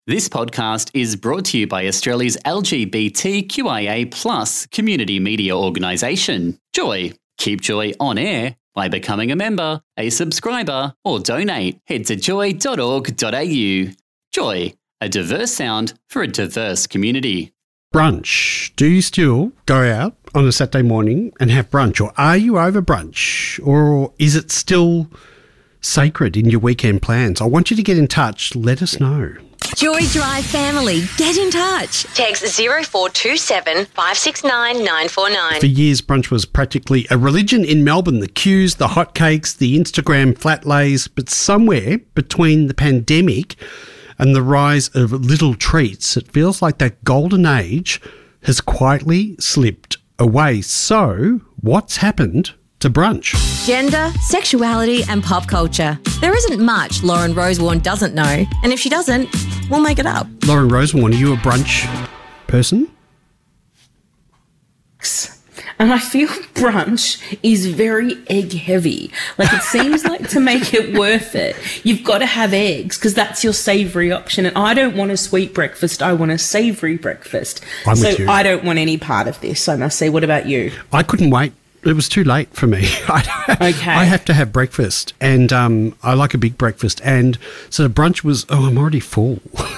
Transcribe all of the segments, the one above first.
This podcast is brought to you by Australia's LGBTQIA+ community media organisation, Joy. Keep Joy on air by becoming a member, a subscriber, or donate. Head to joy.org.au. Joy, a diverse sound for a diverse community. Brunch. Do you still go out on a Saturday morning and have brunch, or are you over brunch, or is it still sacred in your weekend plans? I want you to get in touch. Let us know. Joy Drive family, get in touch. Text 0427 569 949. For years, brunch was practically a religion in Melbourne. The queues, the hotcakes, the Instagram flat lays. But somewhere between the pandemic and the rise of little treats, it feels like that golden age has quietly slipped away. So, what's happened to brunch? Gender, sexuality and pop culture. There isn't much Lauren Rosewarne doesn't know, and if she doesn't, we'll make it up. Lauren Rosewarne, are you a brunch person? And I feel brunch is very egg heavy. Like, it seems like to make it worth it, you've got to have eggs because that's your savoury option. And I don't want a sweet breakfast. I want a savoury breakfast. I'm with you. I don't want any part of this, I must say. What about you? I couldn't wait. It was too late for me. I have to have breakfast, and I like a big breakfast. And so brunch was, I'm already full.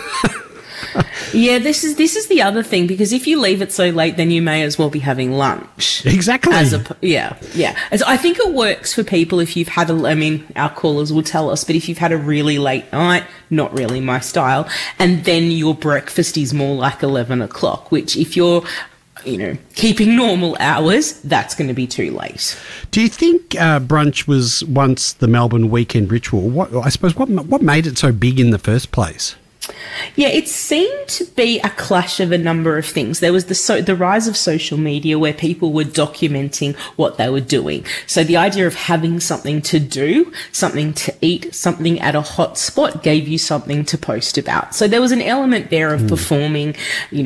Yeah, this is the other thing, because if you leave it so late, then you may as well be having lunch. Exactly. Yeah. As I think it works for people if you've had our callers will tell us, but if you've had a really late night, not really my style, and then your breakfast is more like 11 o'clock, which if you're keeping normal hours, that's going to be too late. Do you think brunch was once the Melbourne weekend ritual? What made it so big in the first place? Yeah, it seemed to be a clash of a number of things. There was the rise of social media where people were documenting what they were doing. So the idea of having something to do, something to eat, something at a hot spot gave you something to post about. So there was an element there of performing,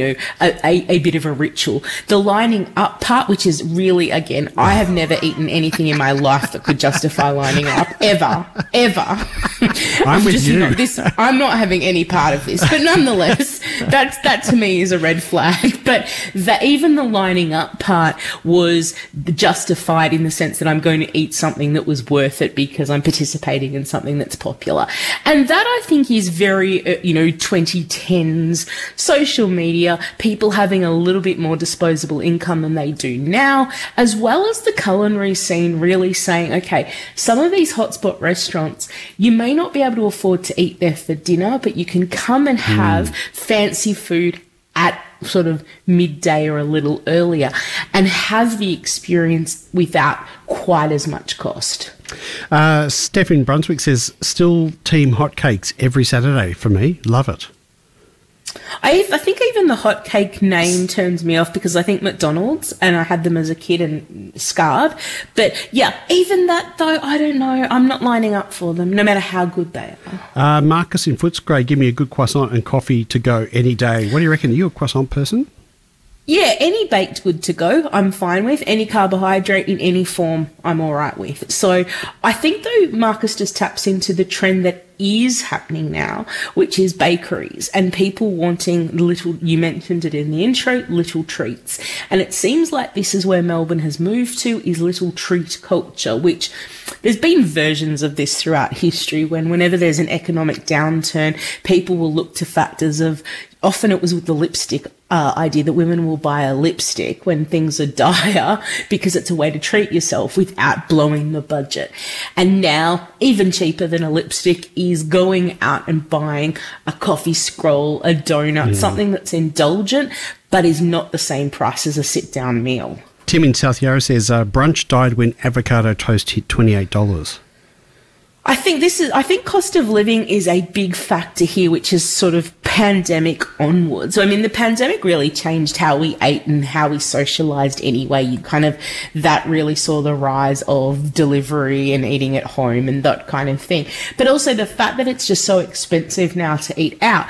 a bit of a ritual. The lining up part, which is really, again, I have never eaten anything in my life that could justify lining up, ever. I'm with you. I'm not having any part of this, but nonetheless, that to me is a red flag. But even the lining up part was justified in the sense that I'm going to eat something that was worth it because I'm participating in something that's popular. And that, I think, is very 2010s social media, people having a little bit more disposable income than they do now, as well as the culinary scene really saying, okay, some of these hotspot restaurants, you may not be able to afford to eat there for dinner, but you can come and have fancy food at sort of midday or a little earlier and have the experience without quite as much cost. Steph in Brunswick says, still team hotcakes every Saturday for me. Love it. I think even the hotcake name turns me off because I think McDonald's, and I had them as a kid and scarred. But yeah, even that though, I don't know. I'm not lining up for them, no matter how good they are. Marcus in Footscray, give me a good croissant and coffee to go any day. What do you reckon? Are you a croissant person? Yeah, any baked good to go, I'm fine with. Any carbohydrate in any form, I'm all right with. So I think, though, Marcus just taps into the trend that is happening now, which is bakeries and people wanting little, you mentioned it in the intro, little treats. And it seems like this is where Melbourne has moved to, is little treat culture, which there's been versions of this throughout history whenever there's an economic downturn, people will look to factors of, often it was with the lipstick idea that women will buy a lipstick when things are dire because it's a way to treat yourself without blowing the budget. And now, even cheaper than a lipstick is going out and buying a coffee scroll, a donut, something that's indulgent but is not the same price as a sit-down meal. Tim in South Yarra says brunch died when avocado toast hit $28. I think cost of living is a big factor here, which is sort of pandemic onwards. So, I mean, the pandemic really changed how we ate and how we socialised anyway. That really saw the rise of delivery and eating at home and that kind of thing. But also the fact that it's just so expensive now to eat out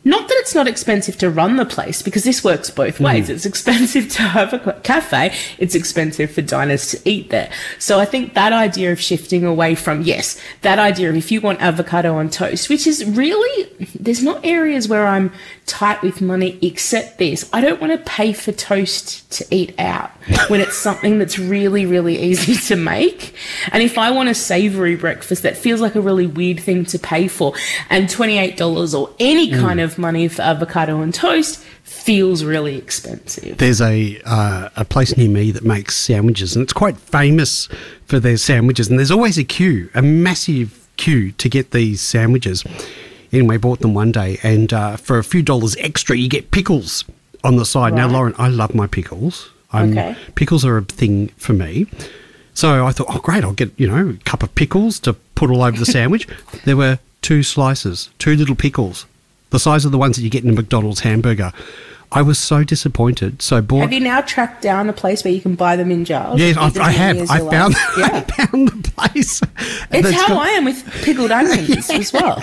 Not that it's not expensive to run the place, because this works both ways. It's expensive to have a cafe. It's expensive for diners to eat there. So I think that idea of shifting away from, yes, that idea of if you want avocado on toast, which is really, there's not areas where I'm tight with money except this. I don't want to pay for toast to eat out when it's something that's really, really easy to make. And if I want a savoury breakfast, that feels like a really weird thing to pay for. And $28 or any kind of money for avocado and toast feels really expensive. There's a place near me that makes sandwiches, and it's quite famous for their sandwiches. And there's always a queue, a massive queue to get these sandwiches. Anyway, bought them one day, and for a few dollars extra, you get pickles on the side. Now, Lauren, I love my pickles. Pickles are a thing for me. So I thought, oh, great, I'll get, a cup of pickles to put all over the sandwich. There were 2 slices, 2 little pickles, the size of the ones that you get in a McDonald's hamburger. I was so disappointed. So bought. Have you now tracked down a place where you can buy them in jars? Yes, I have. I found the place. It's how I am with pickled onions as well.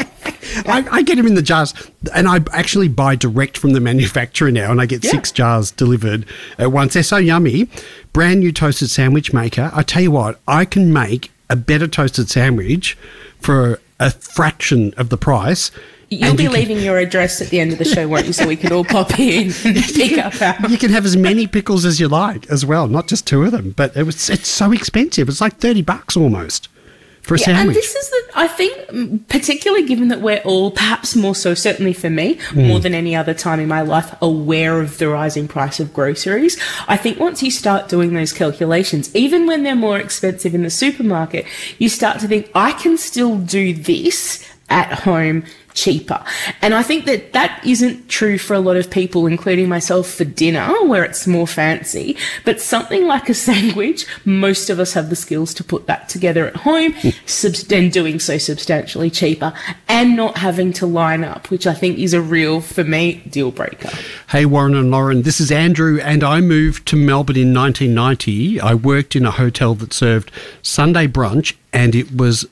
I get them in the jars, and I actually buy direct from the manufacturer now, and I get 6 jars delivered at once. They're so yummy. Brand new toasted sandwich maker. I tell you what, I can make a better toasted sandwich for a fraction of the price. You'll be leaving your address at the end of the show, won't you, so we can all pop in and pick up our... You can have as many pickles as you like as well, not just 2 of them. But it's so expensive. It's like $30 almost for a sandwich. And this is, I think, particularly given that we're all, perhaps more so, certainly for me, more than any other time in my life, aware of the rising price of groceries. I think once you start doing those calculations, even when they're more expensive in the supermarket, you start to think, I can still do this at home cheaper. And I think that isn't true for a lot of people, including myself, for dinner, where it's more fancy. But something like a sandwich, most of us have the skills to put that together at home, and doing so substantially cheaper and not having to line up, which I think is a real, for me, deal breaker. Hey, Warren and Lauren, this is Andrew, and I moved to Melbourne in 1990. I worked in a hotel that served Sunday brunch, and it was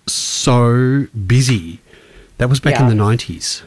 so busy. That was back in the 90s.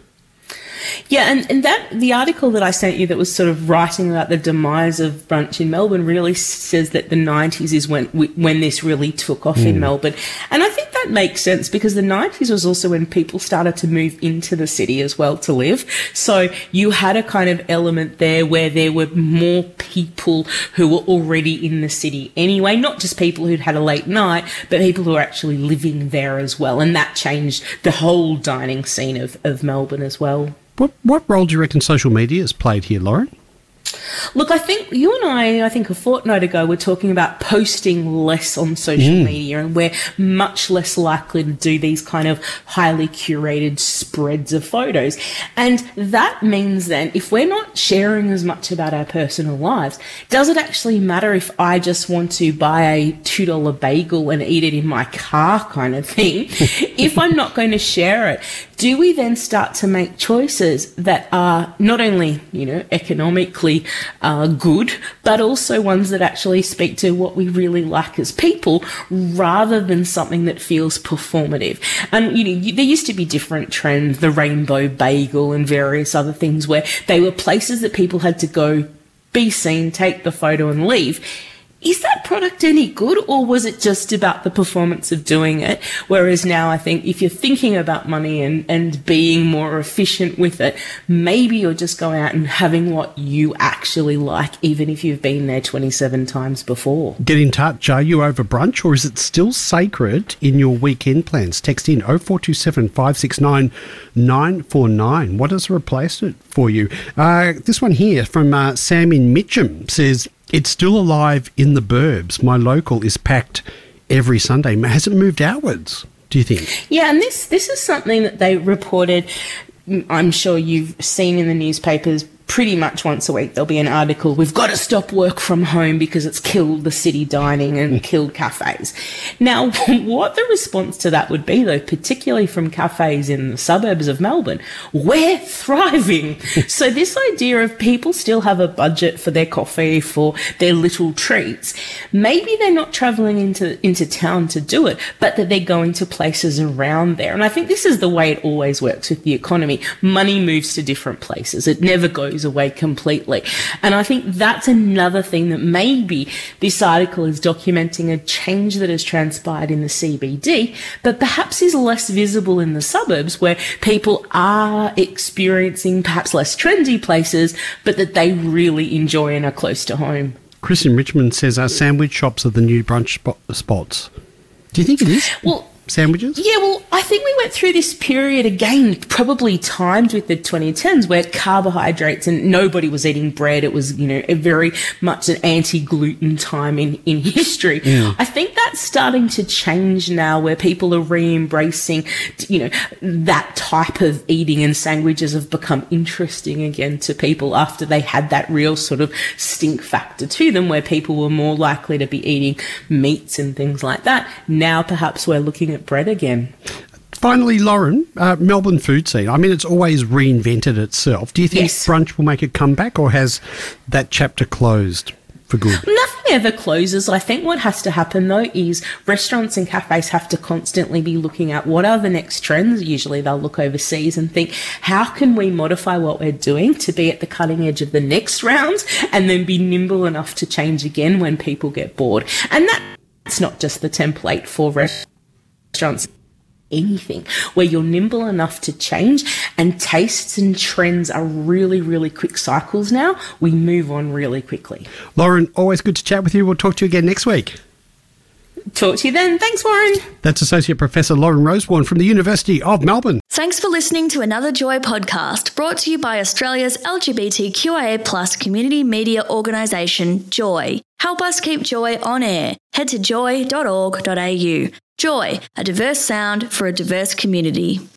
Yeah, and that the article that I sent you that was sort of writing about the demise of brunch in Melbourne really says that the 90s is when this really took off in Melbourne. And I think that makes sense, because the 90s was also when people started to move into the city as well to live. So you had a kind of element there where there were more people who were already in the city anyway, not just people who'd had a late night, but people who were actually living there as well. And that changed the whole dining scene of Melbourne as well. What role do you reckon social media has played here, Lauren? Look, I think you and I think a fortnight ago, were talking about posting less on social media, and we're much less likely to do these kind of highly curated spreads of photos. And that means then, if we're not sharing as much about our personal lives, does it actually matter if I just want to buy a $2 bagel and eat it in my car kind of thing? If I'm not going to share it, do we then start to make choices that are not only, economically good, but also ones that actually speak to what we really like as people, rather than something that feels performative? And, there used to be different trends, the rainbow bagel and various other things, where they were places that people had to go, be seen, take the photo and leave. Is that product any good, or was it just about the performance of doing it? Whereas now I think if you're thinking about money and being more efficient with it, maybe you're just going out and having what you actually like, even if you've been there 27 times before. Get in touch. Are you over brunch, or is it still sacred in your weekend plans? Text in 0427 569 949. What has replaced it for you? This one here from Sam in Mitcham says, it's still alive in the burbs. My local is packed every Sunday. Has it moved outwards, do you think? Yeah, and this is something that they reported, I'm sure you've seen in the newspapers pretty much once a week there'll be an article, we've got to stop work from home because it's killed the city dining and killed cafes. Now, what the response to that would be, though, particularly from cafes in the suburbs of Melbourne, we're thriving. So this idea of people still have a budget for their coffee, for their little treats, maybe they're not travelling into town to do it, but that they're going to places around there. And I think this is the way it always works with the economy. Money moves to different places. It never goes away completely. And I think that's another thing that maybe this article is documenting, a change that has transpired in the CBD, but perhaps is less visible in the suburbs where people are experiencing perhaps less trendy places, but that they really enjoy and are close to home. Chris in Richmond says our sandwich shops are the new brunch spots. Do you think it is? Well, sandwiches? Yeah, well, I think we went through this period again, probably timed with the 2010s, where carbohydrates and nobody was eating bread. It was, a very much an anti-gluten time in history. Yeah. I think that's starting to change now, where people are re-embracing, that type of eating, and sandwiches have become interesting again to people after they had that real sort of stink factor to them, where people were more likely to be eating meats and things like that. Now perhaps we're looking at bread again. Finally, Lauren, Melbourne food scene. I mean, it's always reinvented itself. Do you think brunch will make a comeback, or has that chapter closed for good? Nothing ever closes. I think what has to happen, though, is restaurants and cafes have to constantly be looking at what are the next trends. Usually they'll look overseas and think, how can we modify what we're doing to be at the cutting edge of the next round, and then be nimble enough to change again when people get bored. And that's not just the template for restaurants, anything, where you're nimble enough to change, and tastes and trends are really, really quick cycles now. We move on really quickly. Lauren, always good to chat with you. We'll talk to you again next week. Talk to you then. Thanks, Warren. That's Associate Professor Lauren Rosewarne from the University of Melbourne. Thanks for listening to another Joy podcast, brought to you by Australia's LGBTQIA+ community media organisation, Joy. Help us keep Joy on air. Head to joy.org.au. Joy, a diverse sound for a diverse community.